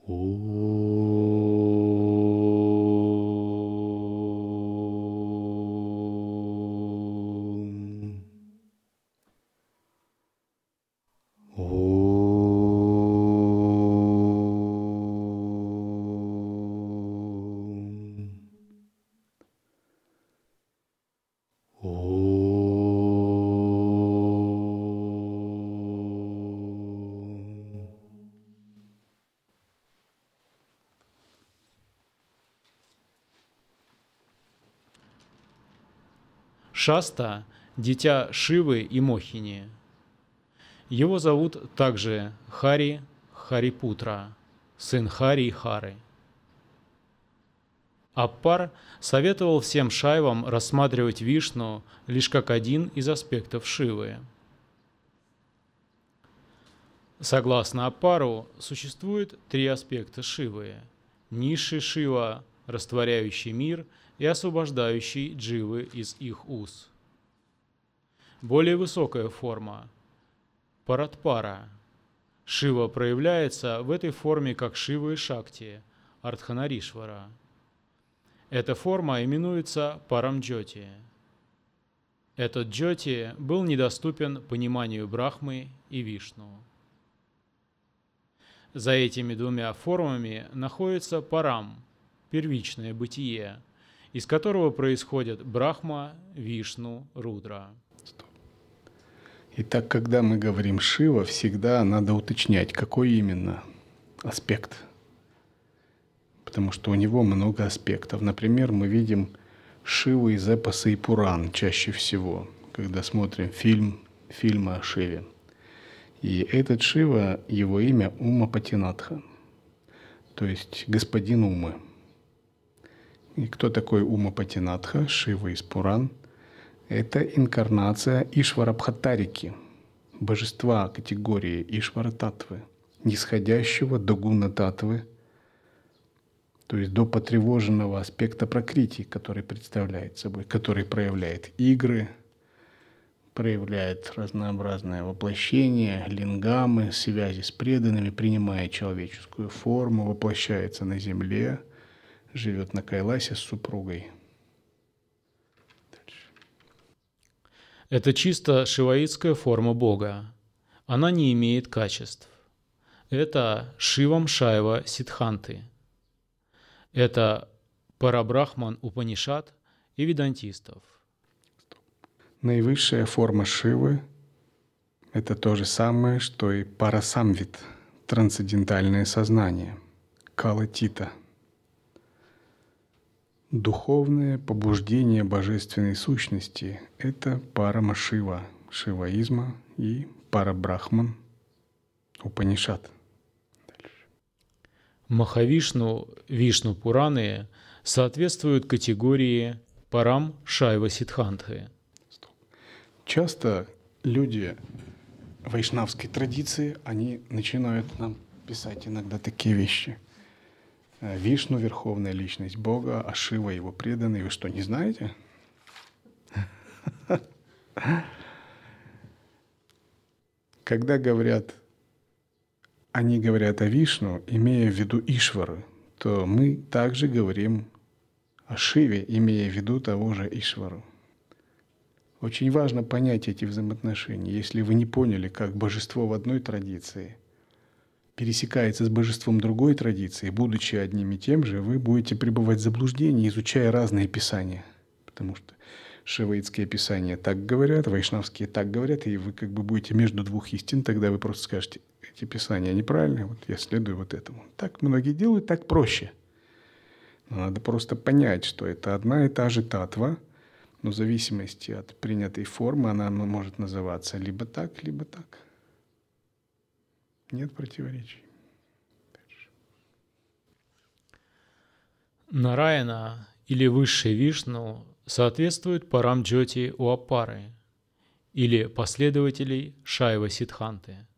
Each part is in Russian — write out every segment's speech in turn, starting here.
Шаста – дитя Шивы и Мохини. Его зовут также Хари Харипутра, сын Хари и Хары. Аппар советовал всем шайвам рассматривать Вишну лишь как один из аспектов Шивы. Согласно Аппару, существует три аспекта Шивы – низший Шива, растворяющий мир и освобождающий дживы из их уз. Более высокая форма – Паратпара. Шива проявляется в этой форме как Шива и Шакти, Ардханаришвара. Эта форма именуется Парамджоти. Этот Джоти был недоступен пониманию Брахмы и Вишну. За этими двумя формами находится Парам, первичное бытие, из которого происходят Брахма, Вишну, Рудра. Итак, когда мы говорим Шива, всегда надо уточнять, какой именно аспект. Потому что у него много аспектов. Например, мы видим Шиву из эпоса и Пуран чаще всего, когда смотрим фильмы о Шиве. И этот Шива, его имя Ума-Патинатха, то есть господин Умы. И кто такой Ума-Патинатха, Шива из Пуран? Это инкарнация Ишвара-Бхаттарики, божества категории Ишвара-Татвы, нисходящего до гуна-татвы, то есть до потревоженного аспекта пракрити, который представляет собой, который проявляет игры, проявляет разнообразное воплощение, лингамы, связи с преданными, принимает человеческую форму, воплощается на земле, живет на Кайласе с супругой. Это чисто шиваитская форма Бога. Она не имеет качеств. Это Шивам Шайва Сиддханты. Это Парабрахман Упанишад и ведантистов. Наивысшая форма Шивы – это то же самое, что и Парасамвит, трансцендентальное сознание, Калатита. Духовное побуждение божественной сущности – это Парамашива, шиваизма и Парабрахман, Упанишад. Махавишну, Вишну Пураны соответствуют категории Парам Шайва Сиддханты. Часто люди вайшнавской традиции, они начинают нам писать иногда такие вещи. Вишну – верховная личность Бога, а Шива – его преданный. Вы что, не знаете? Когда они говорят о Вишну, имея в виду Ишвару, то мы также говорим о Шиве, имея в виду того же Ишвару. Очень важно понять эти взаимоотношения. Если вы не поняли, как божество в одной традиции пересекается с божеством другой традиции, будучи одним и тем же, вы будете пребывать в заблуждении, изучая разные писания. Потому что шиваитские писания так говорят, вайшнавские так говорят, и вы как бы будете между двух истин, тогда вы просто скажете, эти писания неправильные, вот я следую вот этому. Так многие делают, так проще. Но надо просто понять, что это одна и та же татва, но в зависимости от принятой формы она может называться либо так, либо так. Нет противоречий. Нараяна или высший Вишну соответствует Парамджоти у Аппары или последователей Шайва Сиддханты.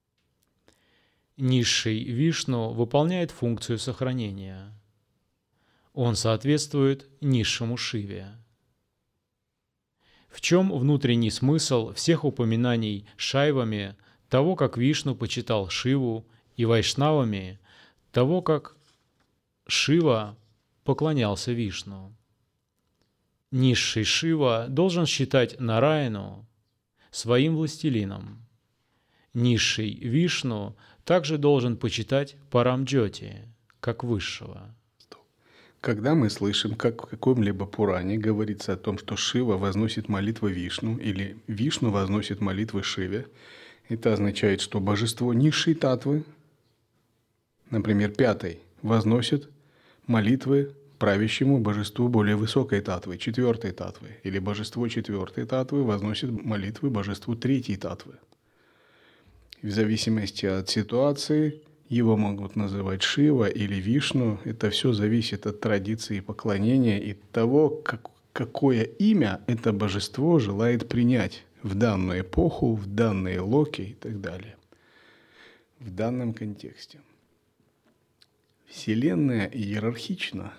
Низший Вишну выполняет функцию сохранения. Он соответствует низшему Шиве. В чем внутренний смысл всех упоминаний шайвами того, как Вишну почитал Шиву, и вайшнавами того, как Шива поклонялся Вишну. Низший Шива должен считать Нараяну своим властелином. Низший Вишну также должен почитать Парамджоти, как высшего. Когда мы слышим, как в каком-либо Пуране говорится о том, что Шива возносит молитвы Вишну или Вишну возносит молитвы Шиве, это означает, что божество низшей татвы, например, пятой, возносит молитвы правящему божеству более высокой татвы, четвертой татвы, или божество четвертой татвы возносит молитвы божеству третьей татвы. В зависимости от ситуации его могут называть Шива или Вишну. Это все зависит от традиции поклонения и того, какое имя это божество желает принять в данную эпоху, в данные локи и так далее. В данном контексте. Вселенная иерархична,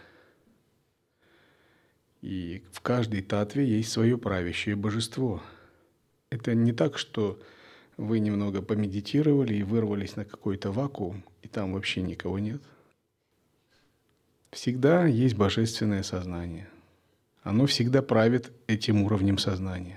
и в каждой татве есть свое правящее божество. Это не так, что вы немного помедитировали и вырвались на какой-то вакуум, и там вообще никого нет. Всегда есть божественное сознание. Оно всегда правит этим уровнем сознания.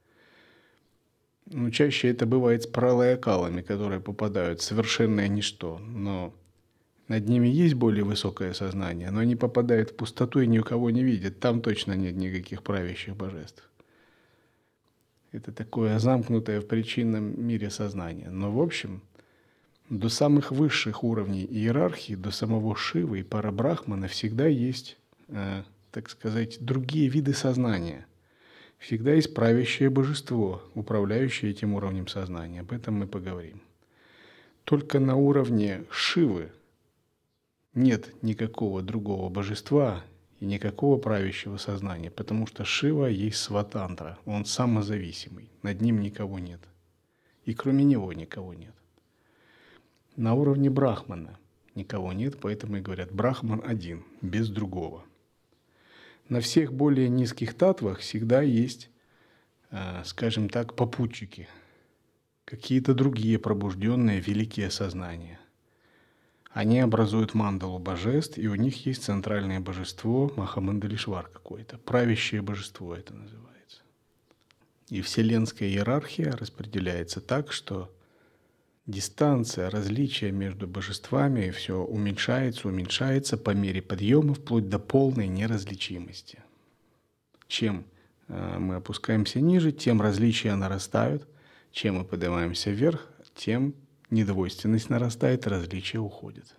Но чаще это бывает с пралаякалами, которые попадают в совершенное ничто, но над ними есть более высокое сознание, но они попадают в пустоту и ни у кого не видят. Там точно нет никаких правящих божеств. Это такое замкнутое в причинном мире сознание. Но в общем, до самых высших уровней иерархии, до самого Шивы и Парабрахмана всегда есть, так сказать, другие виды сознания. Всегда есть правящее божество, управляющее этим уровнем сознания. Об этом мы поговорим. Только на уровне Шивы нет никакого другого божества и никакого правящего сознания, потому что Шива есть сватантра, он самозависимый, над ним никого нет. И кроме него никого нет. На уровне Брахмана никого нет, поэтому и говорят Брахман один, без другого. На всех более низких татвах всегда есть, скажем так, попутчики, какие-то другие пробужденные великие сознания. Они образуют мандалу божеств, и у них есть центральное божество, Махамандалишвар какое-то, правящее божество это называется. И вселенская иерархия распределяется так, что дистанция, различие между божествами все уменьшается по мере подъема, вплоть до полной неразличимости. Чем мы опускаемся ниже, тем различия нарастают, чем мы поднимаемся вверх, тем недвойственность нарастает, различия уходят.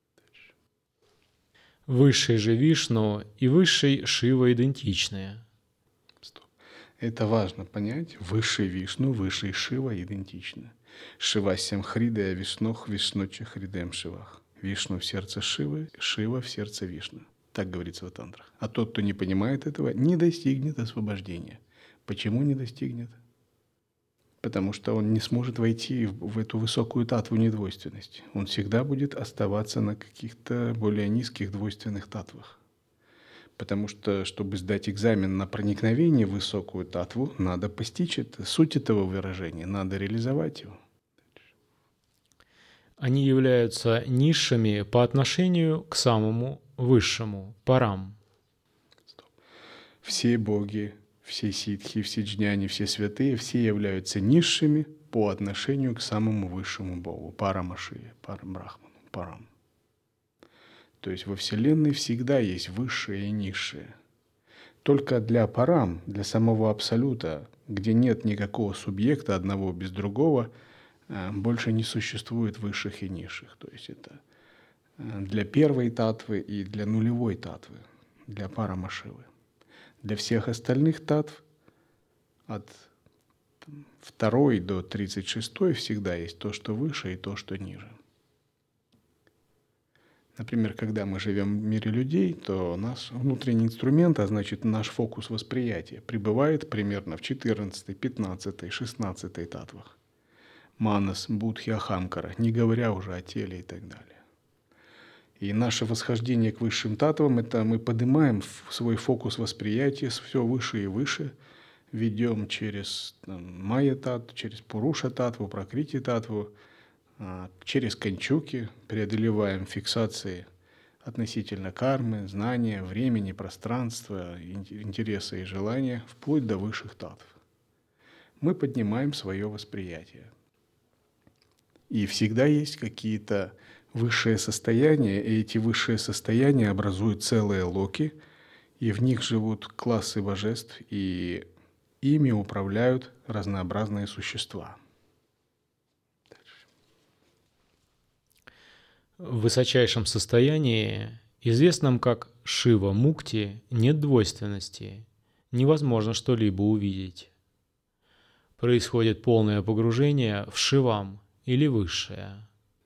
Высший же Вишну и высший Шива идентичны. Это важно понять. Высший Вишну, высший Шива идентичны. Шивасям Хридая Вишнох, Вишноча Хридем Шивах. Вишну в сердце Шивы, Шива в сердце Вишну. Так говорится в тантрах. А тот, кто не понимает этого, не достигнет освобождения. Почему не достигнет? Потому что он не сможет войти в эту высокую татву недвойственности. Он всегда будет оставаться на каких-то более низких двойственных татвах. Потому что, чтобы сдать экзамен на проникновение в высокую татву, надо постичь это, суть этого выражения, надо реализовать его. Они являются низшими по отношению к самому высшему, парам. Все боги, все ситхи, все джняни, все святые, все являются низшими по отношению к самому высшему Богу, Парамашиве, Парабрахману, Парам. То есть во Вселенной всегда есть высшее и низшее. Только для Парам, для самого Абсолюта, где нет никакого субъекта одного без другого, больше не существует высших и низших. То есть это для первой татвы и для нулевой татвы, для Парамашивы. Для всех остальных татв от 2 до 36 всегда есть то, что выше, и то, что ниже. Например, когда мы живем в мире людей, то наш внутренний инструмент, а значит наш фокус восприятия, пребывает примерно в 14, 15, 16 татвах. Манас, Будхи, Ахамкара, не говоря уже о теле и так далее. И наше восхождение к высшим татвам – это мы поднимаем свой фокус восприятия все выше и выше, ведем через майя-татву, через Пуруша-татву, Пракрити-татву, через канчуки преодолеваем фиксации относительно кармы, знания, времени, пространства, интереса и желания, вплоть до высших татв. Мы поднимаем свое восприятие. И всегда есть какие-то высшие состояния, и эти высшие состояния образуют целые локи, и в них живут классы божеств, и ими управляют разнообразные существа. В высочайшем состоянии, известном как Шива-Мукти, нет двойственности, невозможно что-либо увидеть. Происходит полное погружение в Шивам или Высшее.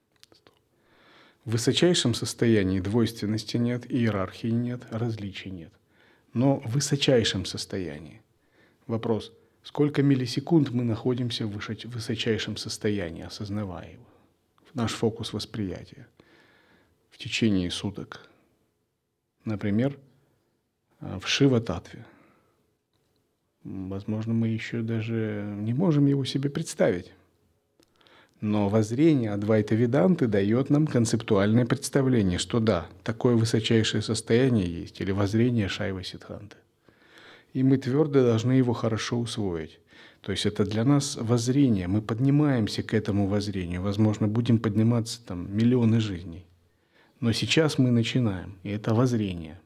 В высочайшем состоянии двойственности нет, иерархии нет, различий нет. Но в высочайшем состоянии. Вопрос, сколько миллисекунд мы находимся в высочайшем состоянии, осознавая его? Наш фокус восприятия в течение суток. Например, в Шива-татве. Возможно, мы еще даже не можем его себе представить. Но воззрение Адвайта-Веданты дает нам концептуальное представление, что да, такое высочайшее состояние есть, или воззрение Шайва-Сиддханты. И мы твердо должны его хорошо усвоить. То есть это для нас воззрение, мы поднимаемся к этому воззрению, возможно, будем подниматься там миллионы жизней. Но сейчас мы начинаем, и это воззрение.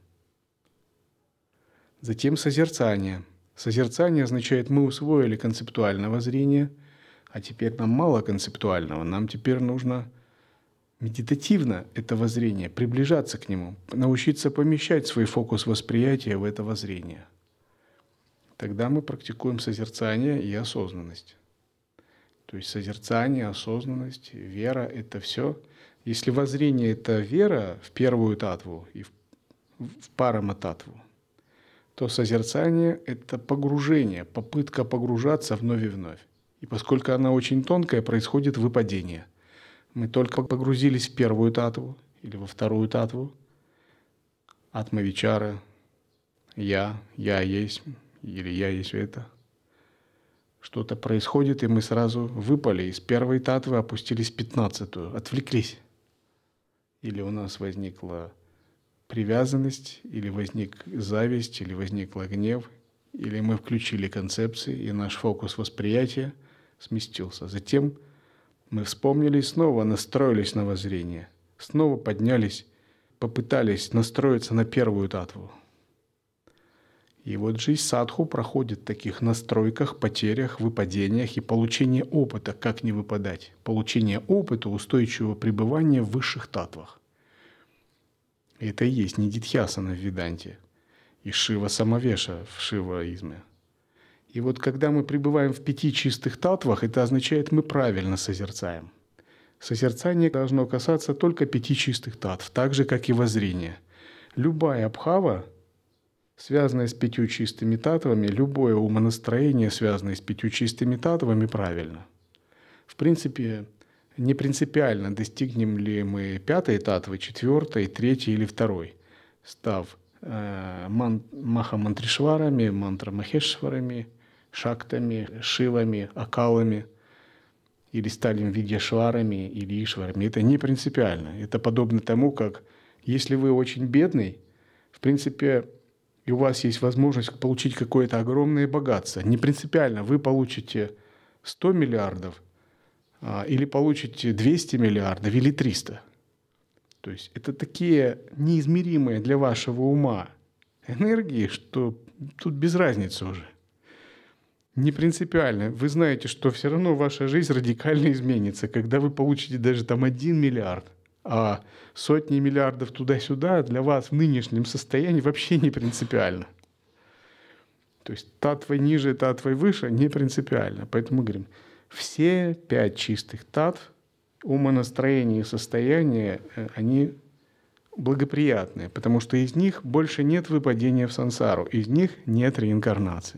Затем созерцание. Созерцание означает, мы усвоили концептуальное воззрение, а теперь нам мало концептуального, нам теперь нужно медитативно это воззрение, приближаться к нему, научиться помещать свой фокус восприятия в это воззрение. Тогда мы практикуем созерцание и осознанность. То есть созерцание, осознанность, вера – это все. Если воззрение – это вера в первую татву и в парама-татву, то созерцание – это погружение, попытка погружаться вновь и вновь. И поскольку она очень тонкая, происходит выпадение. Мы только погрузились в первую татву или во вторую татву, атма-вичара, я есть, или я есть это. Что-то происходит, и мы сразу выпали из первой татвы, опустились в 15-ю, отвлеклись. Или у нас возникла привязанность, или возник зависть, или возникла гнев, или мы включили концепции, и наш фокус восприятия сместился. Затем мы вспомнили и снова настроились на воззрение, снова поднялись, попытались настроиться на первую татву. И вот жизнь садху проходит в таких настройках, потерях, выпадениях и получении опыта, как не выпадать. Получение опыта устойчивого пребывания в высших татвах. И это и есть нидидхьясана в Веданте и Шива-самавеша в шиваизме. И вот когда мы пребываем в 5 чистых татвах, это означает, мы правильно созерцаем. Созерцание должно касаться только 5 чистых татв, так же, как и воззрение. Любая абхава, связанное с 5 чистыми татвами, любое умонастроение, связанное с 5 чистыми татвами, правильно. В принципе, не принципиально, достигнем ли мы 5-й татвы, 4-й, 3-й или 2-й, став маха-мантришварами, мантра-махешварами, шактами, шивами, акалами, или стали видьяшварами или ишварами. Это не принципиально. Это подобно тому, как если вы очень бедный, в принципе, и у вас есть возможность получить какое-то огромное богатство. Не принципиально, вы получите 100 миллиардов или получите 200 миллиардов или 300. То есть это такие неизмеримые для вашего ума энергии, что тут без разницы уже. Не принципиально. Вы знаете, что все равно ваша жизнь радикально изменится, когда вы получите даже там 1 миллиард. А сотни миллиардов туда-сюда для вас в нынешнем состоянии вообще не принципиально. То есть татва ниже, татва выше не принципиально. Поэтому мы говорим, все 5 чистых татв, умонастроение и состояние, они благоприятные, потому что из них больше нет выпадения в сансару, из них нет реинкарнации.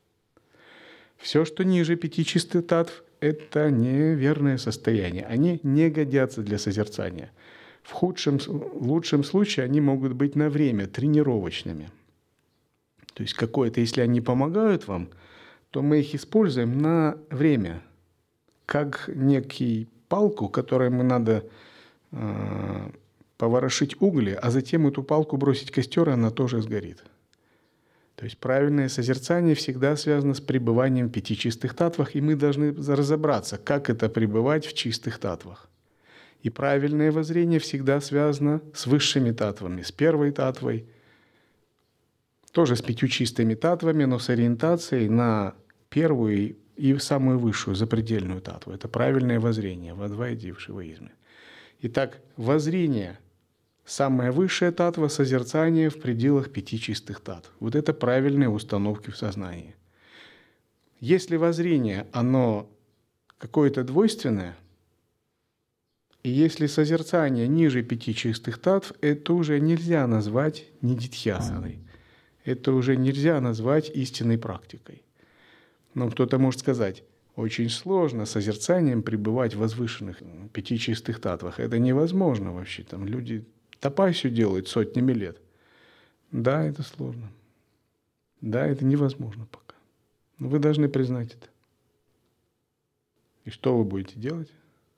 Все, что ниже 5 чистых татв, это неверное состояние. Они не годятся для созерцания. В лучшем случае они могут быть на время тренировочными. То есть какое-то, если они помогают вам, то мы их используем на время, как некий палку, которой мы надо поворошить угли, а затем эту палку бросить в костер, и она тоже сгорит. То есть правильное созерцание всегда связано с пребыванием в 5 чистых татвах, и мы должны разобраться, как это пребывать в чистых татвах. И правильное воззрение всегда связано с высшими татвами, с первой татвой, тоже с 5 чистыми татвами, но с ориентацией на первую и самую высшую, запредельную татву. Это правильное воззрение в Адвайте и в шиваизме. Итак, воззрение, самая высшая татва, созерцание в пределах 5 чистых татв. Вот это правильные установки в сознании. Если воззрение, оно какое-то двойственное, и если созерцание ниже 5 чистых татв, это уже нельзя назвать нидидхьясаной. Это уже нельзя назвать истинной практикой. Но кто-то может сказать, очень сложно созерцанием пребывать в возвышенных 5 чистых татвах. Это невозможно вообще. Там люди тапасию делают сотнями лет. Да, это сложно. Да, это невозможно пока. Но вы должны признать это. И что вы будете делать?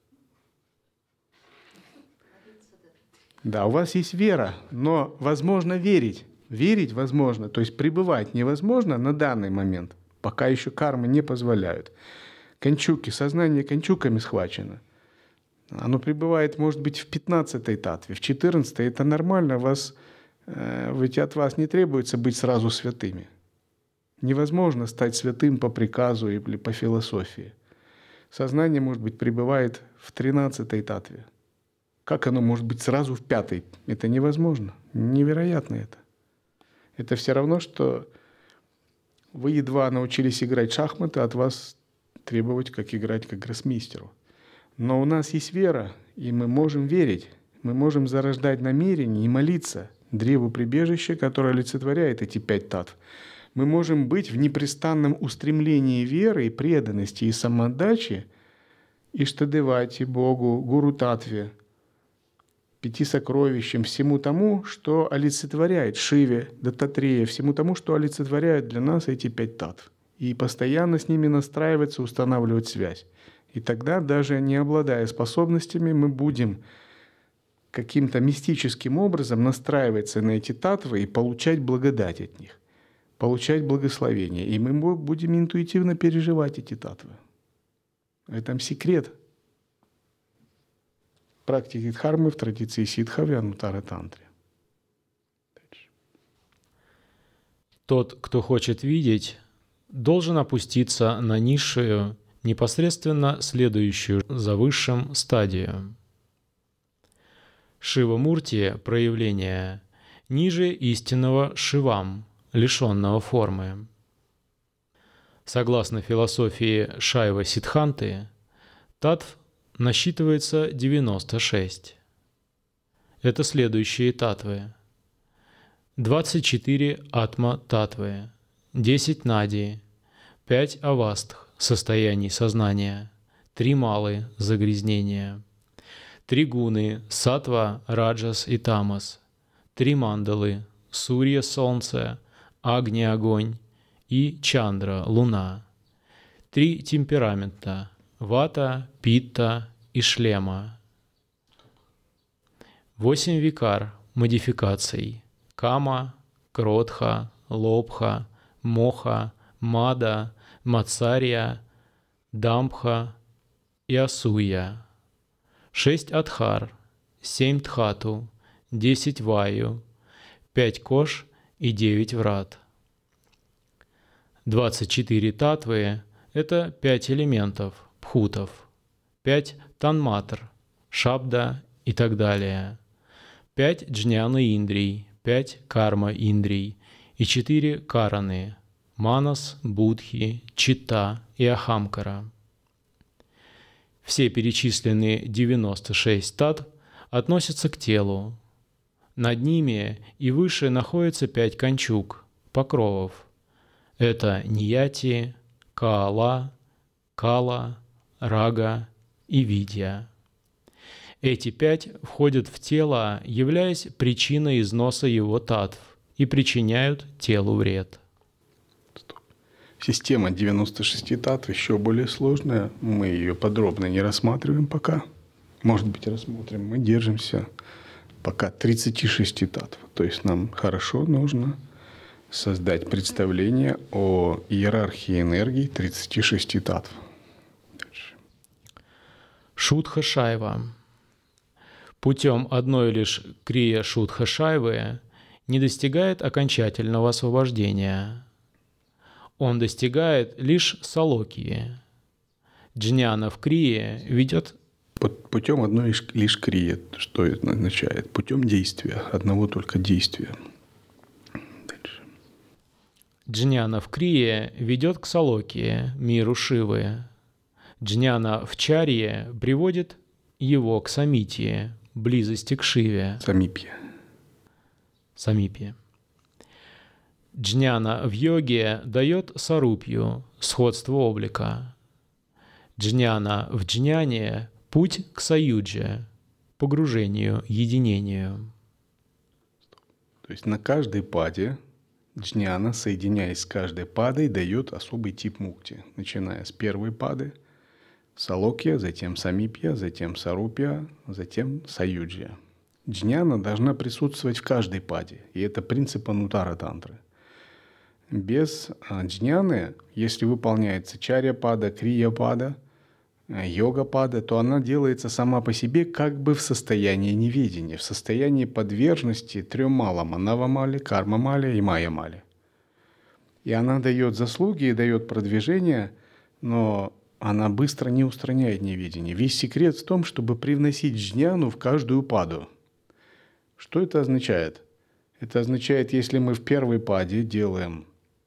Да, у вас есть вера, но возможно верить. Верить возможно, то есть пребывать невозможно на данный момент, пока еще кармы не позволяют. Кончуки, сознание кончуками схвачено. Оно пребывает, может быть, в 15-й татве, в 14-й. Это нормально, ведь от вас не требуется быть сразу святыми. Невозможно стать святым по приказу или по философии. Сознание, может быть, пребывает в 13-й татве. Как оно может быть сразу в 5-й? Это невозможно. Невероятно это. Это все равно, что вы едва научились играть в шахматы, от вас требовать, как играть как гроссмейстеру. Но у нас есть вера, и мы можем верить. Мы можем зарождать намерение и молиться древу прибежища, которое олицетворяет эти 5 татв. Мы можем быть в непрестанном устремлении веры и преданности и самоотдачи Иштадевати, Богу, Гуру Татве, 5 сокровищам, всему тому, что олицетворяет Шиве, Даттатрея, всему тому, что олицетворяет для нас эти 5 татв. И постоянно с ними настраиваться, устанавливать связь. И тогда, даже не обладая способностями, мы будем каким-то мистическим образом настраиваться на эти татвы и получать благодать от них, получать благословение. И мы будем интуитивно переживать эти татвы. В этом секрет практики дхармы в традиции ситхов и анутара-тантре. Тот, кто хочет видеть, должен опуститься на низшую, непосредственно следующую за высшим стадию. Шива-мурти – проявление ниже истинного шивам, лишенного формы. Согласно философии Шайва-сиддханты, татв насчитывается 96. Это следующие татвы. 24 атма-татвы, 10 нади, 5 авастх состояний сознания, 3 малы загрязнения, 3 гуны сатва, раджас и тамас, 3 мандалы сурья солнце, агни огонь и чандра луна, 3 темперамента вата, питта и шлема, 8 викар модификаций кама, кротха, лобха, моха, мада, мацарья, дамбха и асуя, 6 адхар, 7 дхату, 10 ваю, 5 кош и 9 врат. 24 татвы – это 5 элементов, пхутов, 5 танматр, шабда и так далее, 5 джняна индрий, 5 карма индрий и 4 караны – манас, будхи, читта и ахамкара. Все перечисленные 96 татв относятся к телу. Над ними и выше находятся 5 канчук, покровов. Это нияти, каала, кала, рага и видья. Эти 5 входят в тело, являясь причиной износа его татв, и причиняют телу вред. Система 96 татв еще более сложная. Мы ее подробно не рассматриваем пока. Может быть, рассмотрим. Мы держимся пока 36 татв. То есть нам хорошо нужно создать представление о иерархии энергии 36 татв. Шудха Шайва. Путем одной лишь крия Шудха Шайвы не достигает окончательного освобождения. Он достигает лишь салокии. Джняна в крие ведет... Путем одной лишь крии, что это означает? Путем действия, одного только действия. Дальше. Джняна в крие ведет к салокии, миру Шивы. Джняна в чарье приводит его к самитье, близости к Шиве. Самипье. Джняна в йоге дает сарупью, сходство облика. Джняна в джняне – путь к саюджа, погружению, единению. То есть на каждой паде джняна, соединяясь с каждой падой, дает особый тип мукти, начиная с первой пады – салокья, затем самипья, затем сарупья, затем саюджья. Джняна должна присутствовать в каждой паде, и это принцип анутара тантры. Без джняны, если выполняется чарья-пада, крия-пада, йога-пада, то она делается сама по себе как бы в состоянии неведения, в состоянии подверженности трем малам – навамали, карма-мали и майя-мали. И она дает заслуги и дает продвижение, но она быстро не устраняет неведение. Весь секрет в том, чтобы привносить джняну в каждую паду. Что это означает? Это означает, если мы в первой паде делаем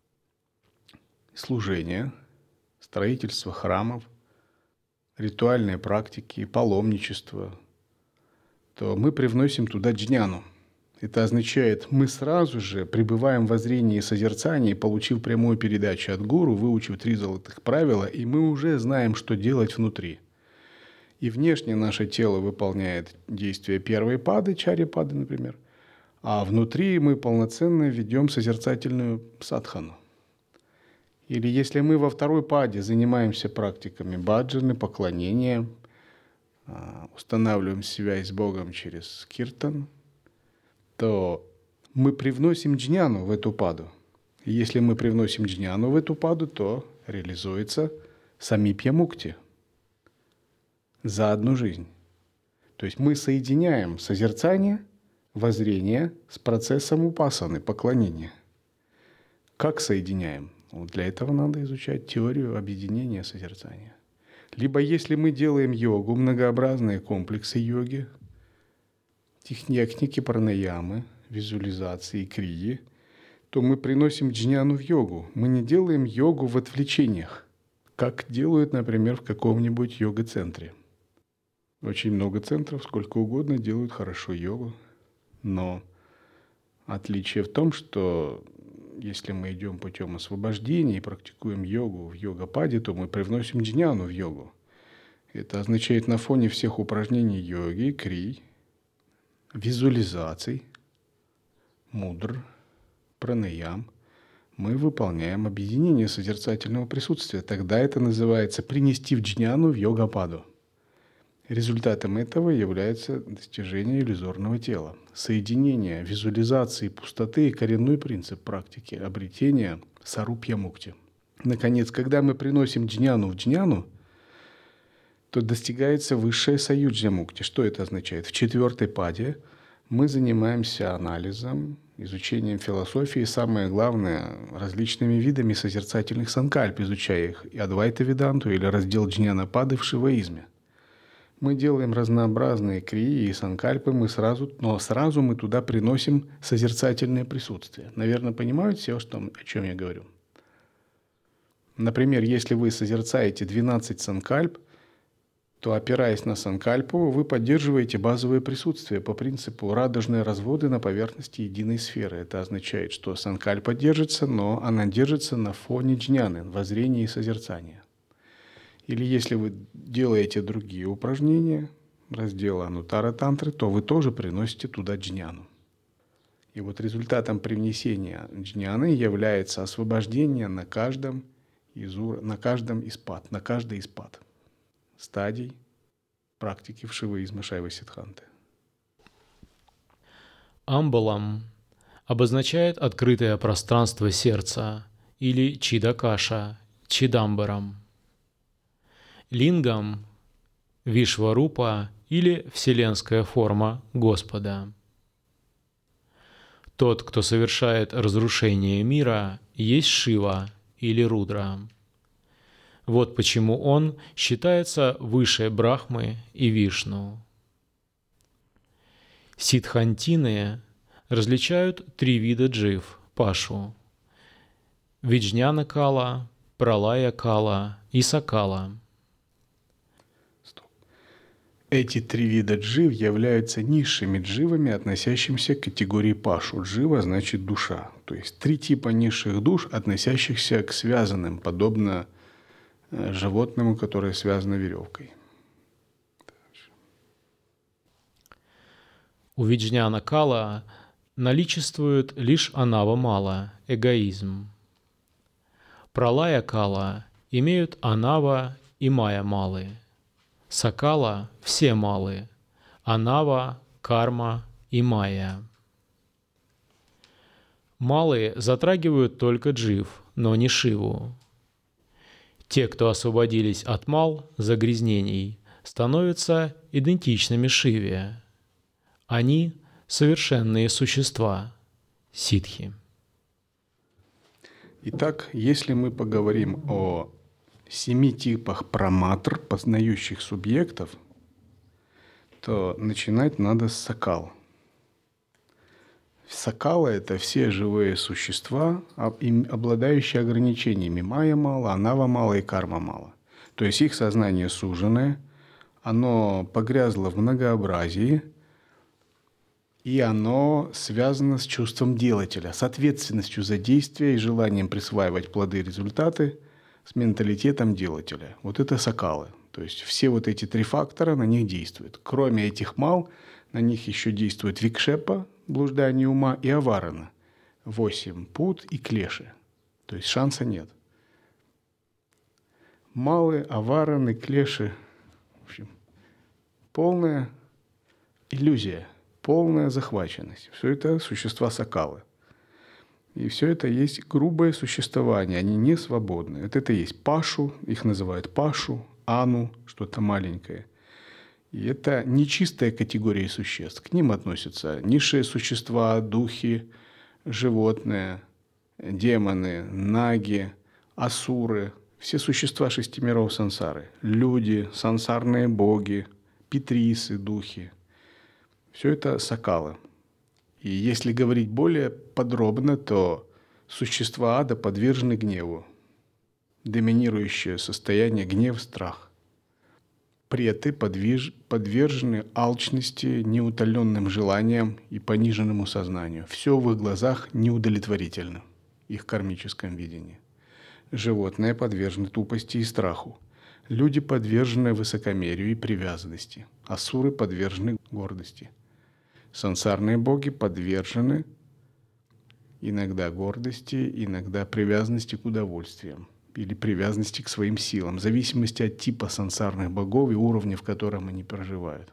служение, строительство храмов, ритуальные практики, паломничество, то мы привносим туда джняну. Это означает, мы сразу же пребываем в воззрении и созерцании, получив прямую передачу от гуру, выучив 3 золотых правила, и мы уже знаем, что делать внутри. И внешне наше тело выполняет действия первой пады, чарья-пады, например, а внутри мы полноценно ведем созерцательную садхану. Или если мы во второй паде занимаемся практиками баджаны, поклонения, устанавливаем связь с Богом через киртан, то мы привносим джняну в эту паду. И если мы привносим джняну в эту паду, то реализуется самипья мукти за одну жизнь. То есть мы соединяем созерцание, воззрение с процессом упасаны, поклонения. Как соединяем? Вот для этого надо изучать теорию объединения созерцания. Либо если мы делаем йогу, многообразные комплексы йоги, техники пранаямы, визуализации, крии, то мы приносим джняну в йогу. Мы не делаем йогу в отвлечениях, как делают, например, в каком-нибудь йога-центре. Очень много центров, сколько угодно, делают хорошо йогу, но отличие в том, что если мы идем путем освобождения и практикуем йогу в йога-паде, то мы привносим джняну в йогу. Это означает на фоне всех упражнений йоги, крий, визуализаций, мудр, пранаям, мы выполняем объединение созерцательного присутствия. Тогда это называется принести в джняну в йога-паду. Результатом этого является достижение иллюзорного тела, соединение визуализации пустоты и коренной принцип практики обретения сарупья мукти. Наконец, когда мы приносим джняну в джняну, то достигается высшая саюджья мукти. Что это означает? В 4-й паде мы занимаемся анализом, изучением философии, самое главное, различными видами созерцательных санкальп, изучая их, и Адвайта-веданту или раздел джняна-пады в шиваизме. Мы делаем разнообразные крии и санкальпы, но сразу мы туда приносим созерцательное присутствие. Наверное, понимают все, о чем я говорю? Например, если вы созерцаете 12 санкальп, то, опираясь на санкальпу, вы поддерживаете базовое присутствие по принципу радужные разводы на поверхности единой сферы. Это означает, что санкальпа держится, но она держится на фоне джняны, воззрения и созерцания. Или если вы делаете другие упражнения, раздела анутара тантры, то вы тоже приносите туда джняну. И вот результатом привнесения джняны является освобождение на каждом Изура, на каждом испад, на каждый испад стадий практики вшиваизма Шайва-Сиддханты. Амбалам обозначает открытое пространство сердца или чидакаша, чидамбарам. Лингам – Вишварупа или вселенская форма Господа. Тот, кто совершает разрушение мира, есть Шива или Рудра. Вот почему он считается выше Брахмы и Вишну. Сиддхантины различают 3 вида джив – пашу – Виджняна-кала, Пралая-кала и Сакала. Эти 3 вида джив являются низшими дживами, относящимися к категории пашу. Джива значит душа. То есть 3 типа низших душ, относящихся к связанным, подобно животному, которое связано веревкой. У Виджняна-кала наличествует лишь анава-мала – эгоизм. Пралая-кала имеют анава и мая-малы. Сакала – все малы, анава, карма и майя. Малы затрагивают только джив, но не Шиву. Те, кто освободились от мал, загрязнений, становятся идентичными Шиве. Они – совершенные существа, ситхи. Итак, если мы поговорим о 7 типах праматр, познающих субъектов, то начинать надо с сакал. Сакала – это все живые существа, обладающие ограничениями майя-мала, анава-мала и карма-мала. То есть их сознание суженное, оно погрязло в многообразии, и оно связано с чувством делателя, с ответственностью за действия и желанием присваивать плоды и результаты, с менталитетом делателя. Вот это сакалы. То есть все вот эти 3 фактора на них действуют. Кроме этих мал, на них еще действует викшепа, блуждание ума, и аварана, 8 пут и клеши. То есть шанса нет. Малы, авараны, клеши. В общем, полная иллюзия, полная захваченность. Все это существа сакалы. И все это есть грубое существование, они не свободны. Вот это есть пашу, их называют пашу, ану, что-то маленькое. И это нечистая категория существ. К ним относятся низшие существа, духи, животные, демоны, наги, асуры, все существа 6 миров сансары, люди, сансарные боги, питрисы, духи. Все это сакалы. И если говорить более подробно, то существа ада подвержены гневу. Доминирующее состояние – гнев, страх. Преты подвержены алчности, неутоленным желаниям и пониженному сознанию. Все в их глазах неудовлетворительно, их кармическом видении. Животные подвержены тупости и страху. Люди подвержены высокомерию и привязанности. Асуры подвержены гордости. Сансарные боги подвержены иногда гордости, иногда привязанности к удовольствиям или привязанности к своим силам, в зависимости от типа сансарных богов и уровня, в котором они проживают.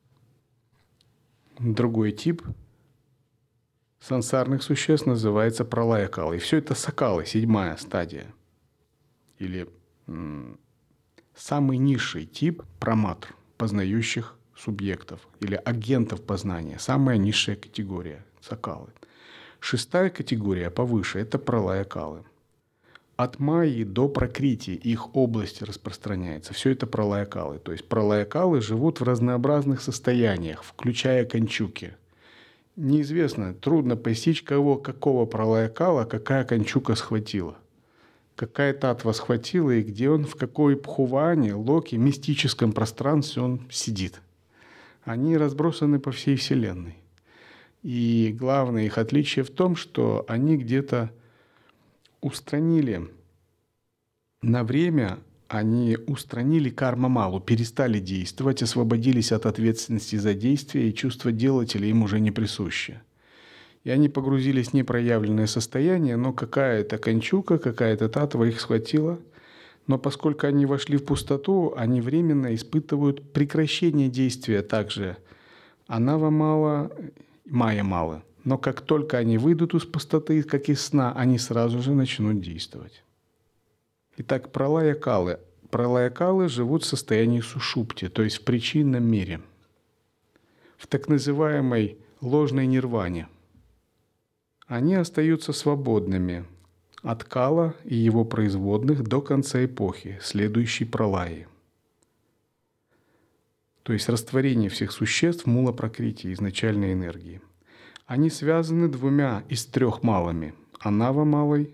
Другой тип сансарных существ называется пралая-кала. И все это сакалы, 7-я стадия. Или самый низший тип праматр, познающих субъектов или агентов познания. Самая низшая категория – сакалы. 6-я категория повыше – это пралая-калы. От майи до пракрити их область распространяется. Все это пралая-калы. То есть пралая-калы живут в разнообразных состояниях, включая канчуки. Неизвестно, трудно постичь, какого пралая-кала какая канчука схватила. Какая татва схватила и где он, в какой пхуване, локе, мистическом пространстве он сидит. Они разбросаны по всей Вселенной. И главное их отличие в том, что они где-то устранили на время, они устранили карма-малу, перестали действовать, освободились от ответственности за действия, и чувство делателя им уже не присуще. И они погрузились в непроявленное состояние, но какая-то кончука, какая-то татва их схватила. Но поскольку они вошли в пустоту, они временно испытывают прекращение действия также. Анава мало, майя мало. Но как только они выйдут из пустоты, как из сна, они сразу же начнут действовать. Итак, пралая-калы. Пралая-калы живут в состоянии сушупти, то есть в причинном мире, в так называемой ложной нирване. Они остаются свободными от кала и его производных до конца эпохи, следующей пралаи. То есть растворение всех существ в мула-пракрити, изначальной энергии. Они связаны двумя из трех малами – анава-малой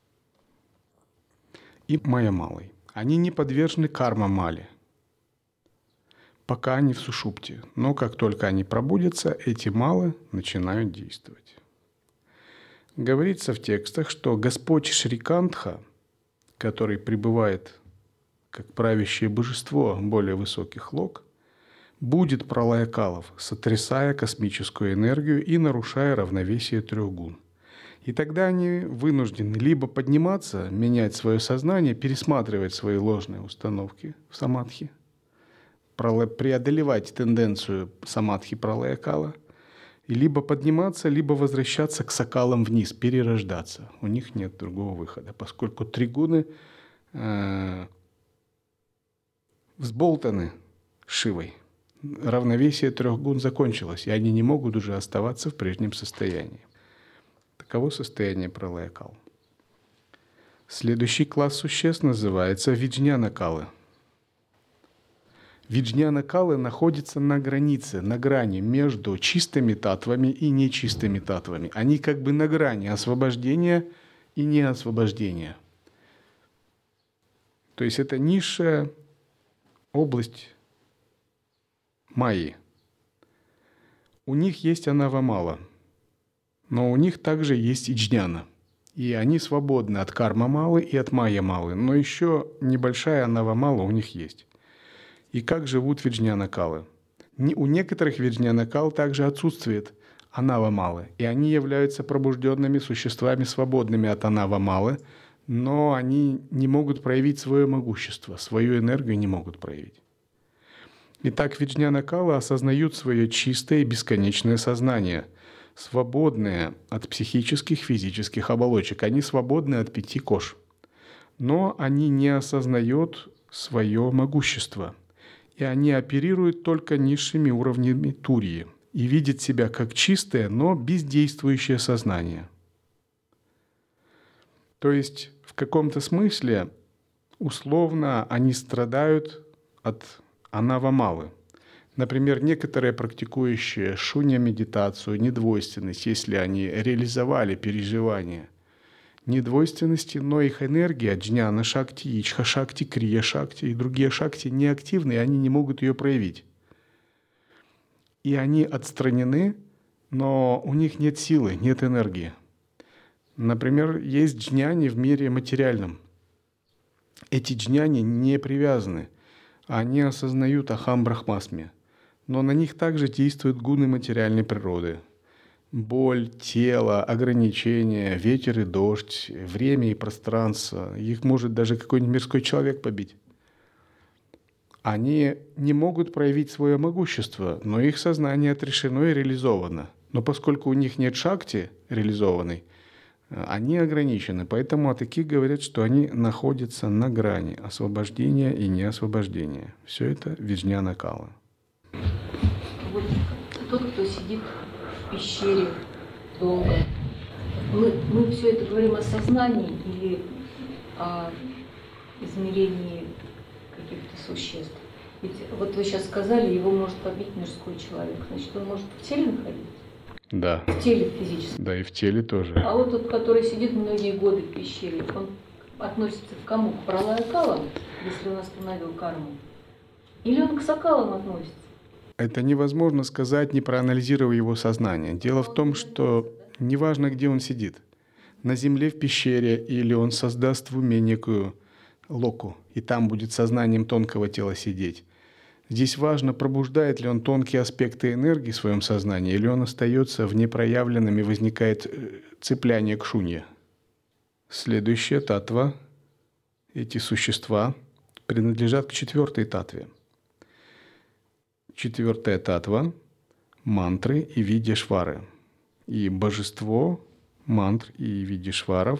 и майя-малой. Они не подвержены карма-мале, пока они в сушупте. Но как только они пробудятся, эти малы начинают действовать. Говорится в текстах, что Господь Шрикантха, который пребывает как правящее божество более высоких лог, будет пралая-калов, сотрясая космическую энергию и нарушая равновесие трех гун. И тогда они вынуждены либо подниматься, менять свое сознание, пересматривать свои ложные установки в самадхи, преодолевать тенденцию самадхи пралая-кала, и либо подниматься, либо возвращаться к сакалам вниз, перерождаться. У них нет другого выхода, поскольку три гуны взболтаны Шивой. Равновесие трех гун закончилось, и они не могут уже оставаться в прежнем состоянии. Таково состояние пралая-кал. Следующий класс существ называется виджняна-калы. Виджняна-калы находятся на границе, на грани между чистыми татвами и нечистыми татвами. Они как бы на грани освобождения и неосвобождения. То есть это низшая область майи. У них есть анава-мала, но у них также есть иджняна. И они свободны от карма-малы и от майя-малы, но еще небольшая анава-мала у них есть. И как живут виджняна-калы? У некоторых виджняна-кал также отсутствует анава-малы, и они являются пробужденными существами, свободными от анава-малы, но они не могут проявить свое могущество, свою энергию не могут проявить. Итак, виджняна-калы осознают свое чистое и бесконечное сознание, свободное от психических, физических оболочек. Они свободны от 5 кож, но они не осознают свое могущество. И они оперируют только низшими уровнями турьи и видят себя как чистое, но бездействующее сознание. То есть в каком-то смысле условно они страдают от анава-малы. Например, некоторые практикующие шунья-медитацию, недвойственность, если они реализовали переживания недвойственности, но их энергия джняна шакти, ичха шакти, крия шакти и другие шакти неактивны, и они не могут ее проявить. И они отстранены, но у них нет силы, нет энергии. Например, есть джняни в мире материальном. Эти джняни не привязаны, они осознают ахам брахмасме, но на них также действуют гуны материальной природы. Боль, тело, ограничения, ветер и дождь, время и пространство. Их может даже какой-нибудь мирской человек побить. Они не могут проявить свое могущество, но их сознание отрешено и реализовано. Но поскольку у них нет шакти реализованной, они ограничены. Поэтому о таких говорят, что они находятся на грани освобождения и неосвобождения. Все это виджняна-кала. Вот тот, кто сидит в пещере долго. Мы все это говорим о сознании или о измерении каких-то существ. Ведь вот вы сейчас сказали, его может побить мирской человек. Значит, он может в теле находиться? Да. В теле физически? Да, и в теле тоже. А вот тот, который сидит многие годы в пещере, он относится к кому? К пралая-калам, если он остановил карму? Или он к сакалам относится? Это невозможно сказать, не проанализировав его сознание. Дело в том, что неважно, где он сидит, на земле, в пещере, или он создаст в уме некую локу, и там будет сознанием тонкого тела сидеть. Здесь важно, пробуждает ли он тонкие аспекты энергии в своем сознании, или он остается в непроявленном и возникает цепляние к шунье. Следующая татва, эти существа, принадлежат к 4-й татве. 4-я татва – мантры и видьяшвары. И божество мантр и видьяшваров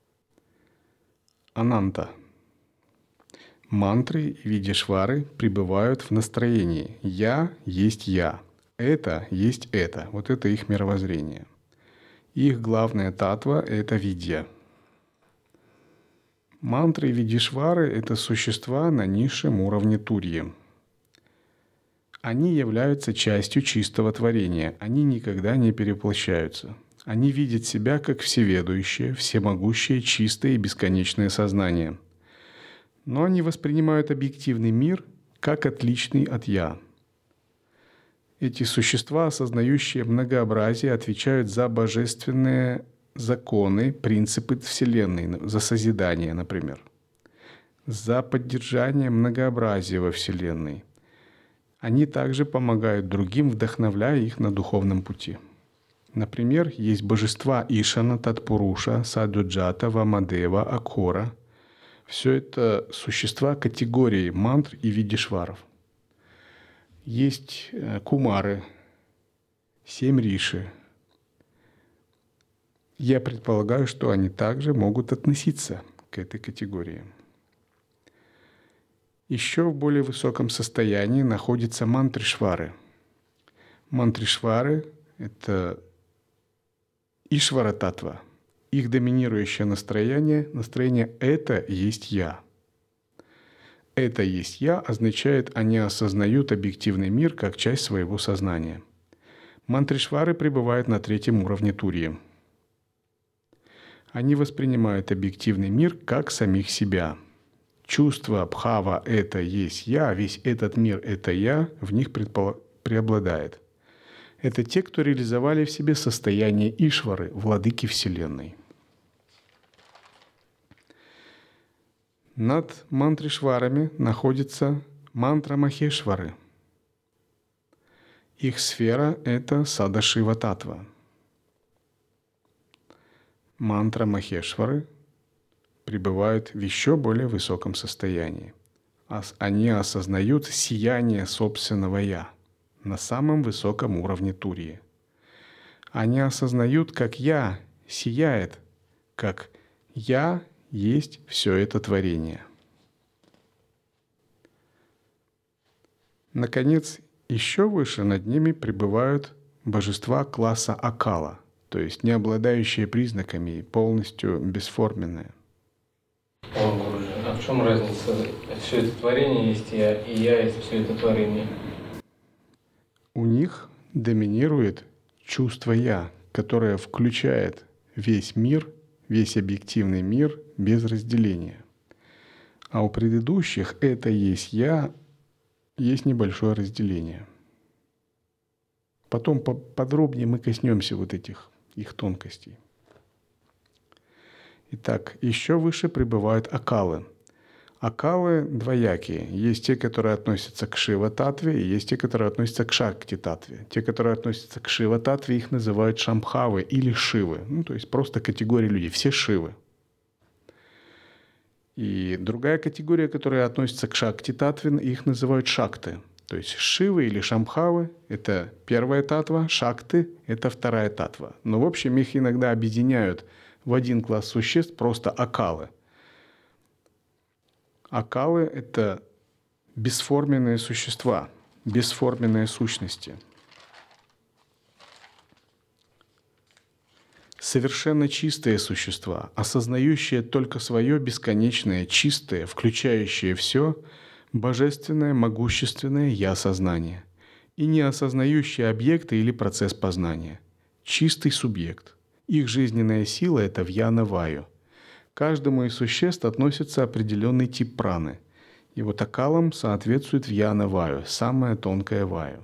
– Ананта. Мантры и видьяшвары пребывают в настроении «я есть я», «это есть это». Вот это их мировоззрение. Их главная татва – это видья. Мантры и видьяшвары – это существа на низшем уровне турьи. Они являются частью чистого творения, они никогда не перевоплощаются. Они видят себя как всеведущее, всемогущее, чистое и бесконечное сознание. Но они воспринимают объективный мир как отличный от «я». Эти существа, осознающие многообразие, отвечают за божественные законы, принципы Вселенной, за созидание, например, за поддержание многообразия во Вселенной. Они также помогают другим, вдохновляя их на духовном пути. Например, есть божества Ишана, Татпуруша, Саджуджата, Вамадева, Акхора. Все это существа категории мантр и видьяшваров. Есть кумары, 7 риши. Я предполагаю, что они также могут относиться к этой категории. Еще в более высоком состоянии находятся мантришвары. Мантришвары – это Ишвара-татва. Их доминирующее настроение «это есть я». «Это есть я» означает, они осознают объективный мир как часть своего сознания. Мантришвары пребывают на 3-м уровне турьи. Они воспринимают объективный мир как самих себя. Чувство бхава «это есть я», весь этот мир «это я» в них преобладает. Это те, кто реализовали в себе состояние Ишвары, владыки Вселенной. Над мантришварами находятся мантра-махешвары. Их сфера – это Садашива-татва. Мантра-махешвары пребывают в еще более высоком состоянии. Они осознают сияние собственного «я» на самом высоком уровне турьи. Они осознают, как «я» сияет, как «я» есть все это творение. Наконец, еще выше над ними пребывают божества класса Акала, то есть не обладающие признаками и полностью бесформенные. А в чем разница? Все это творение есть я, и я есть все это творение. У них доминирует чувство «я», которое включает весь мир, весь объективный мир без разделения. А у предыдущих «это есть я» есть небольшое разделение. Потом подробнее мы коснемся вот этих их тонкостей. Итак, еще выше пребывают акалы. Акалы двоякие. Есть те, которые относятся к Шива-татве, и есть те, которые относятся к Шакти-татве. Те, которые относятся к Шива-татве, их называют Шамбхавы или Шивы. То есть просто категория людей. Все Шивы. И другая категория, которая относится к Шакти-татве, их называют Шакты. То есть Шивы или Шамбхавы – это 1-я татва, Шакты – это 2-я татва. Но в общем их иногда объединяют в один класс существ просто акалы. Акалы – это бесформенные существа, бесформенные сущности. Совершенно чистые существа, осознающие только свое бесконечное, чистое, включающее все, божественное, могущественное «я-сознание» и не осознающие объекты или процесс познания. Чистый субъект. Их жизненная сила – это вьяна-ваю. Каждому из существ относится определенный тип праны. И вот акалам соответствует вьяна-ваю, самая тонкая ваю.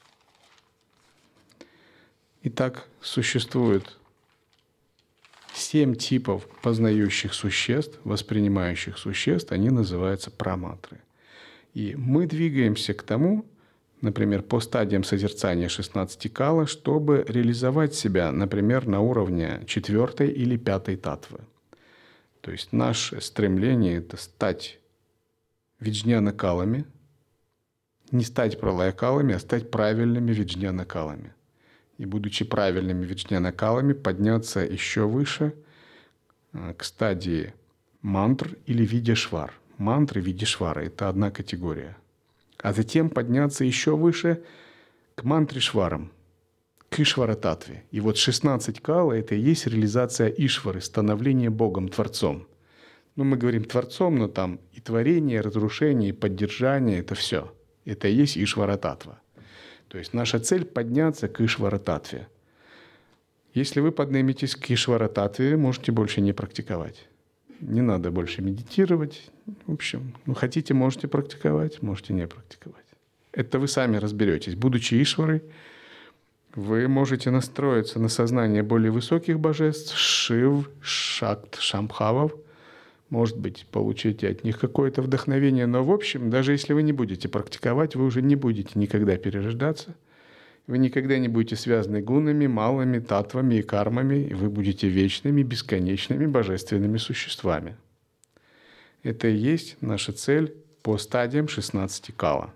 Итак, существует 7 типов познающих существ, воспринимающих существ, они называются праматры. И мы двигаемся к тому, например, по стадиям созерцания 16 кала, чтобы реализовать себя, например, на уровне 4 или 5 татвы. То есть наше стремление – это стать виджняна-калами, не стать пралая-калами, а стать правильными виджняна-калами. И, будучи правильными виджняна-калами, подняться еще выше к стадии мантр или видяшвар. Мантры видяшвара – это одна категория. А затем подняться еще выше к мантре-шварам, к Ишвара-татве. И вот 16 кала – это и есть реализация Ишвары, становление Богом, Творцом. Ну, мы говорим Творцом, но там и творение, и разрушение, и поддержание – это все. Это и есть Ишвара-татва. То есть наша цель – подняться к Ишвара-татве. Если вы подниметесь к Ишвара-татве, можете больше не практиковать. Не надо больше медитировать. В общем, хотите, можете практиковать, можете не практиковать. Это вы сами разберетесь. Будучи Ишварой, вы можете настроиться на сознание более высоких божеств, Шив, Шакт, Шамбхавов. Может быть, получите от них какое-то вдохновение. Но в общем, даже если вы не будете практиковать, вы уже не будете никогда перерождаться. Вы никогда не будете связаны гунами, малыми, татвами и кармами, и вы будете вечными, бесконечными божественными существами. Это и есть наша цель по стадиям 16 кала.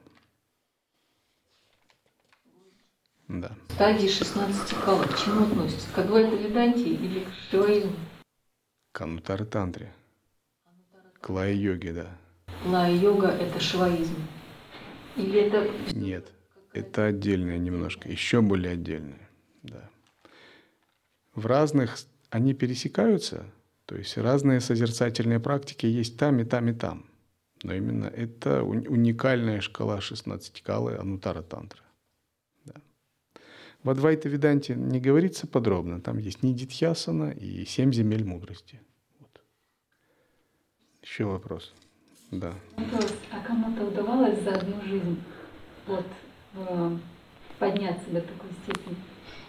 Да. Стадии 16 кала к чему относятся? К Адвайта-веданте или к шиваизму? К Анутара-тантре. К лая-йоге, да. Лая-йога – это шиваизм? Или это… Нет. Это отдельное немножко, еще более отдельное. Да. В разных они пересекаются, то есть разные созерцательные практики есть там и там и там. Но именно это уникальная шкала 16 калы Анутара-тантра. Да. В Адвайта-веданте не говорится подробно, там есть нидитхьясана и 7 земель мудрости. Вот. Еще вопрос. Да. Вопрос. А кому-то удавалось за одну жизнь подняться до такой степени?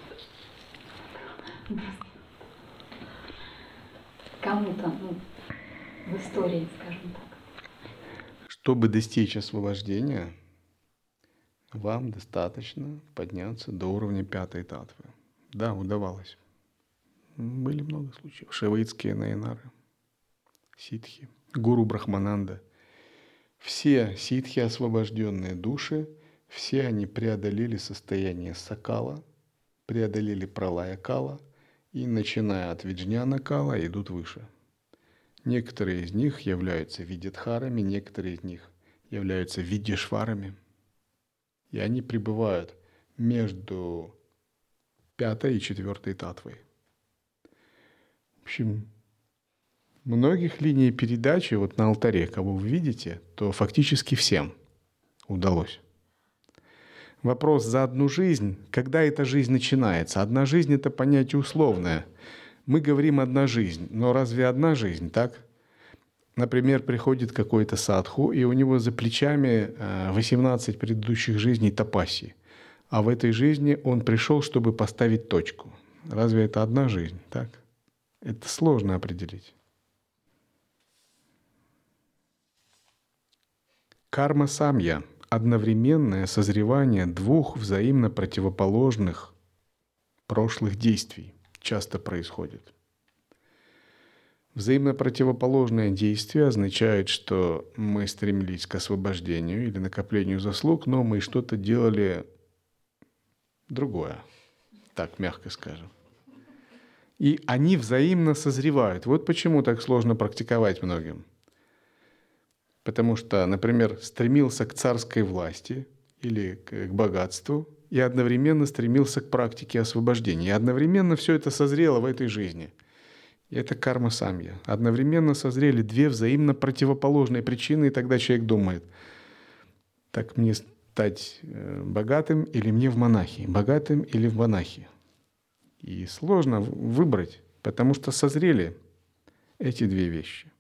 Кому-то, в истории, скажем так. Чтобы достичь освобождения, вам достаточно подняться до уровня 5 татвы. Да, удавалось. Были много случаев. Шиваитские наянары, ситхи, гуру Брахмананда. Все ситхи, освобожденные души, все они преодолели состояние сакала, преодолели пралая-кала и, начиная от виджняна-кала, идут выше. Некоторые из них являются видидхарами, некоторые из них являются видишварами. И они пребывают между 5 и 4 татвой. В общем, многих линий передачи на алтаре, кого вы видите, то фактически всем удалось. Вопрос за одну жизнь, когда эта жизнь начинается? Одна жизнь – это понятие условное. Мы говорим «одна жизнь», но разве одна жизнь, так? Например, приходит какой-то садху, и у него за плечами 18 предыдущих жизней тапаси. А в этой жизни он пришел, чтобы поставить точку. Разве это одна жизнь, так? Это сложно определить. Карма-самья – одновременное созревание двух взаимно противоположных прошлых действий часто происходит. Взаимно противоположное действие означает, что мы стремились к освобождению или накоплению заслуг, но мы что-то делали другое, так мягко скажем. И они взаимно созревают. Вот почему так сложно практиковать многим. Потому что, например, стремился к царской власти или к богатству и одновременно стремился к практике освобождения. И одновременно все это созрело в этой жизни. И это карма-самья. Одновременно созрели две взаимно противоположные причины, и тогда человек думает, так мне стать богатым или мне в монахи, богатым или в монахи. И сложно выбрать, потому что созрели эти две вещи.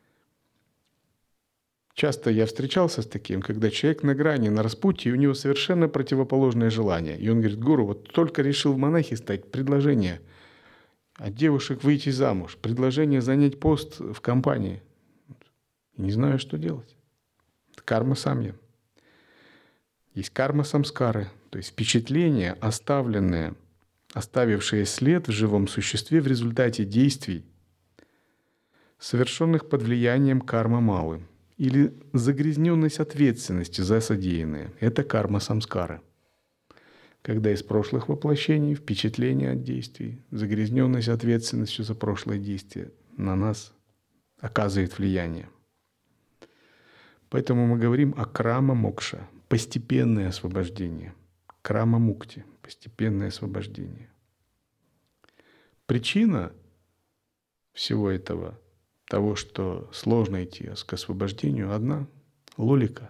Часто я встречался с таким, когда человек на грани, на распутье, и у него совершенно противоположное желание. И он говорит: гуру, вот только решил в монахи стать, предложение. От девушек выйти замуж, предложение занять пост в компании. Не знаю, что делать. Карма самья. Есть карма самскары, то есть впечатления, оставившие след в живом существе в результате действий, совершенных под влиянием кармы малы, или загрязненность ответственности за содеянное. Это карма самскары. Когда из прошлых воплощений впечатления от действий, загрязненность ответственностью за прошлое действие на нас оказывает влияние. Поэтому мы говорим о крама-мокша, постепенное освобождение. Крама-мукти, постепенное освобождение. Причина всего этого, того, что сложно идти к освобождению, одна — лолика.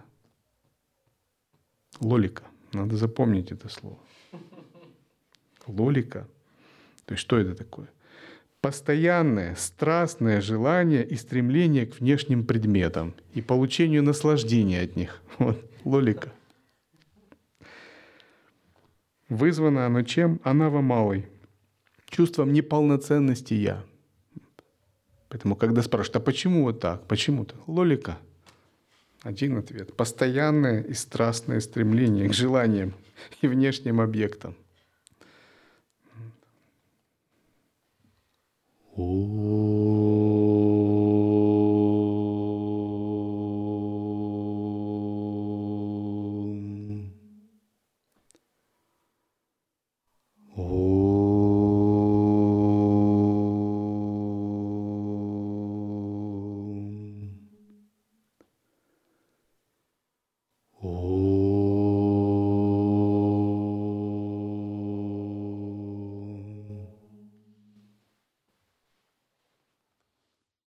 Лолика. Надо запомнить это слово. Лолика. То есть что это такое? Постоянное, страстное желание и стремление к внешним предметам и получению наслаждения от них. Вот, лолика. Вызвано оно чем? Анава малой. Чувством неполноценности «я». Поэтому, когда спрашивают, а почему вот так? Почему-то? Лолика. Один ответ. Постоянное и страстное стремление к желаниям и внешним объектам. Oh